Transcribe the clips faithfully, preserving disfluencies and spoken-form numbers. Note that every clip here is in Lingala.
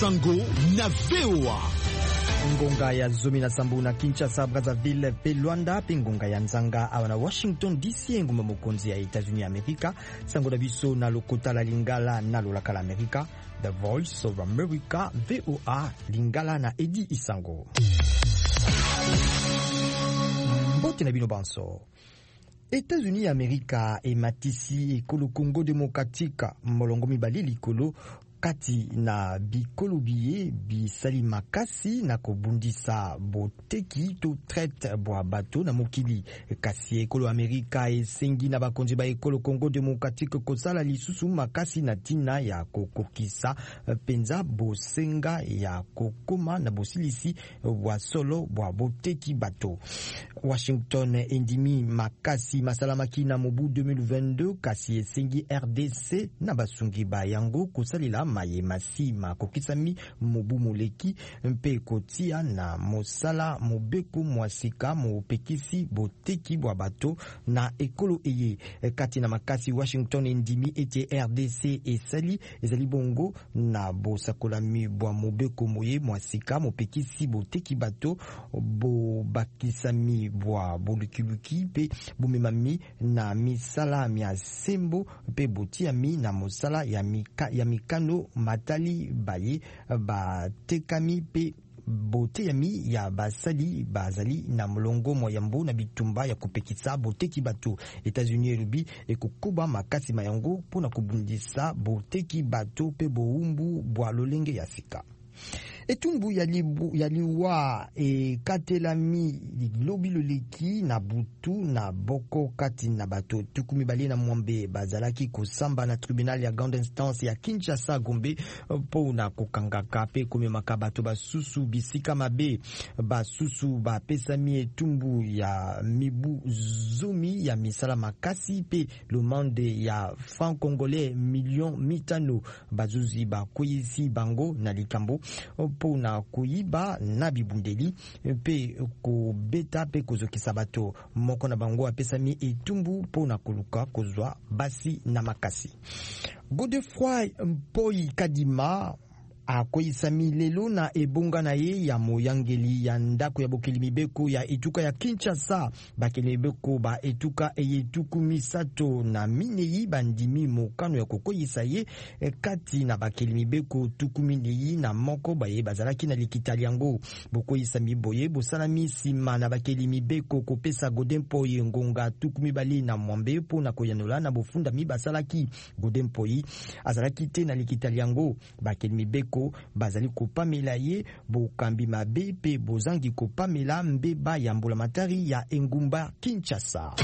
Sango na V O A. Ngonga ya zomi na sambu na Kinshasa, Brazzaville pe Luanda pe ngonga ya nzanga awa na Washington D C ngumba mokonzi ya Etats-Unis Amerika. Sango da biso na lokota la lingala na lolaka la Amerika. The Voice of America, V O A, lingala na Edi Isango. Mbote na bino banso. États-Unis Amerika e matisi ekolo Congo démocratique molongo mibali likolo kati na bikolo biye bisali makasi na kobundisa boteki to traite bwa bato na mokili. Kasi ekolo Amerika esengi na bakonzi ba ekolo Congo démocratique kosala lisusu makasi na tina ya kokokisa penza bosenga ya kokoma na bosilisi bwa solo bwa boteki bato. Washington endimi makasi masalamaki na mobu deux mille vingt-deux kasi esengi R D C na basungi ba yango kosalela maye masima kokisami mobu moleki mpe kotia na mosala mobeko mwasika mopekisi boteki bwa bato na ekolo eye. Kati na makasi Washington endimi ete R D C esali ezali bongo na bosakolami bwa mobeko moye mwasika mopekisi boteki bato bo bakisami bwa bolukiluki pe bumemami na misala mia sembo pe botiami na mosala ya mika ya mikano matali baye ba tekami pe boteyami ya basali bazali na molongo moyambo na bitumba ya kupekisa boteki bato. Etats-Unis elubi ekokuba makasi mayango pona kubundisa boteki bato pe boumbu bwa lolenge ya sika. Etumbu ya libu ya liwa e katelami lobi loleki na butu na boko kati na bato tukumi bali na mwambe bazalaki kosamba na tribunal ya grande instance ya Kinshasa Gombe po na kokangaka pe komemaka bato basusu bisika mabe basusu ba pesami etumbu ya mibu zomi ya misala makasi pe lomande ya franc congolais million mitano bazuzi ba koyisi bango na likambo po na kuiba na bibundeli pe kobeta pe kozokisa bato moko na bango apesami etumbu po na koluka kozwa basi na makasi. Godefroy Mpoi Kadima akoyisami lelo na ebonga na ye ya moyangeli ya ndako ya bokeli mibeko ya etuka ya Kinshasa. Bakeli mibeko ba etuka eyetuku misato na minei bandimi mokano ya kokoyisa ye kati na bakeli mibeko tuku minei na moko baye bazalaki na likitali yango. Bokoyisa miboye bosalami sima na bakeli mibeko kopesa Godefroy ngonga tuku mibali na mwambe po na koyanola na bofunda mibasalaki. Godefroy azalaki te na likitali yango. Bakeli mibeko bazali kopamela ye bokambi mabe pe bozangi kopamela mbeba ya mbulamatari ya engumba Kinshasa.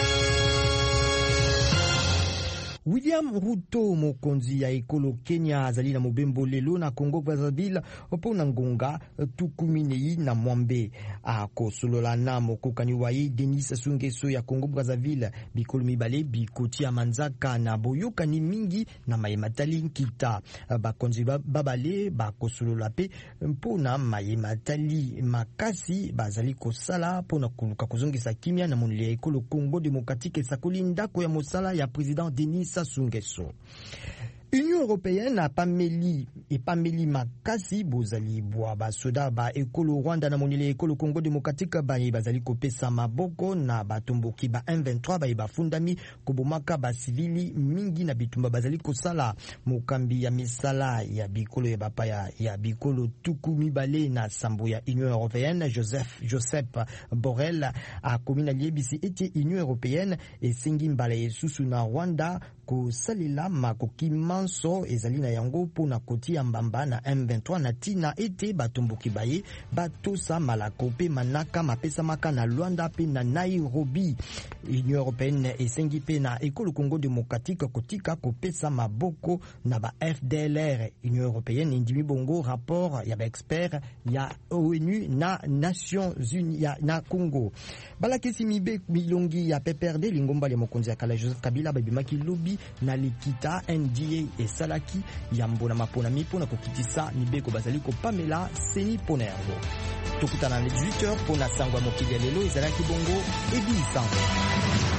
William Ruto mokonzi ya ekolo Kenya azali na mobembo lelo na Congo Brazzaville opo na ngonga tukuminei na mwambe akosolola na mokokani waye Denis Sassou Nguesso ya Congo Brazzaville bikolo mibale bikoti ya manzaka na boyokani mingi na mayematali nkita. Bakonzi babale bakosolola pe mpona mayematali makasi bazali kosala pona kuluka kozongisa kimia na moneli ya ekolo Congo Démocratique esakoli ndako ya mosala ya président Denis Sassou Nguesso. Union européenne a pameli et pameli makasi bozali bwa basoda ba ekolo Rwanda na monele ekolo Congo Démocratique ba bazali kopesa maboko na batomboki ba M vingt-trois ba bafundami kobomaka ba civili mingi na bitumba bazali kosala mokambi ya misala ya bikolo ya bapaya ya bikolo tuku mibale na sambo ya Union européenne. Joseph Joseph Borrell a komina liebisi ete Union européenne esengi mbala yesusu na Rwanda kosalela makokimanso ezali na yango po na kotia mbamba na M vingt-trois na tina ete batomboki baye batosa malako pe manaka mapesa maka na Luanda pe na Nairobi. Union européenne esengi pe na ekolo Congo Démocratique kotika kopesa maboko na ba F D L R. Union européenne indimi bongo rapport ya ba expert ya O N U na Nations Unies ya na Congo. Balakisi mibe milongi ya P P R D lingomba ya mokonzi ya kala Joseph Kabila babimaki lobi na likita N D A e salaki yambo na mapona mipo na kokitisa mibeko bazali ko pamela seni ponergo. Tokutana na dix-huit heures pona sangwa mokili lelo ezalaki bongo Edi Sango.